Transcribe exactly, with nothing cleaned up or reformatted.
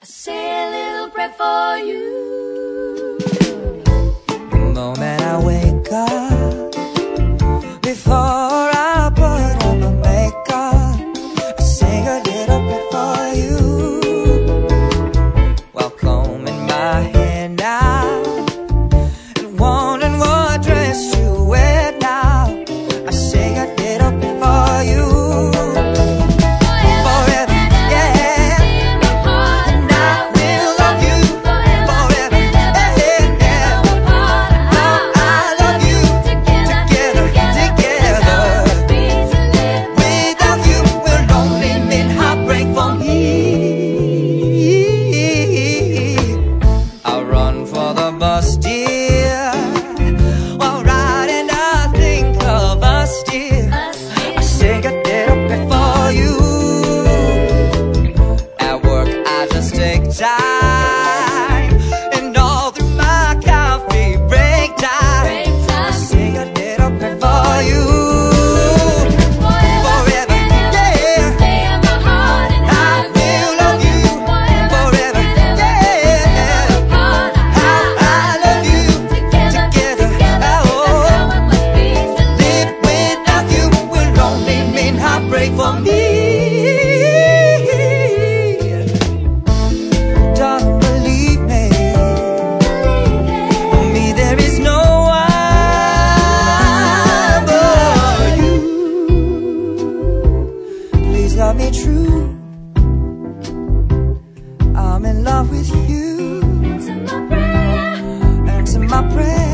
say a little prayer for you. The moment I wake up, before I put on my makeup, I sing a little prayer for you. While combing my hair now and wondering what dress to wear now, I sing a little prayer for you. Time and all through my coffee break time, I sing a little prayer for you. Forever, yeah. Stay in my heart and I will love you forever, yeah. How I love you together, oh. Live without you will only mean heartbreak for me. Don't believe me, for me there is no one but you. Please love me true, I'm in love with you. Answer my prayer, answer my prayer.